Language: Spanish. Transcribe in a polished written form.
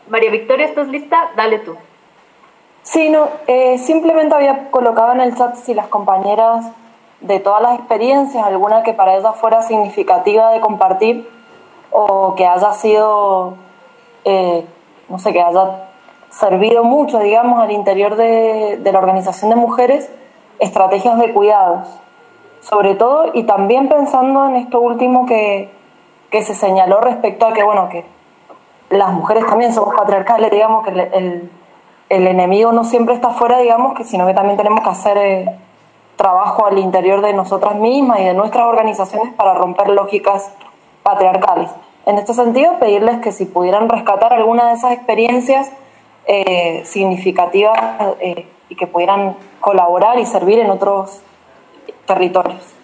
María Victoria, ¿estás lista? Dale tú. Sí, no, simplemente había colocado en el chat si las compañeras de todas las experiencias, alguna que para ellas fuera significativa de compartir o que haya sido, no sé, que haya servido mucho, digamos, al interior de la organización de mujeres, estrategias de cuidados, sobre todo, y también pensando en esto último que se señaló respecto a que, bueno, que las mujeres también somos patriarcales, digamos, que el enemigo no siempre está afuera, digamos, que sino que también tenemos que hacer trabajo al interior de nosotras mismas y de nuestras organizaciones para romper lógicas patriarcales. En este sentido, pedirles que si pudieran rescatar alguna de esas experiencias significativas y que pudieran colaborar y servir en otros territorios.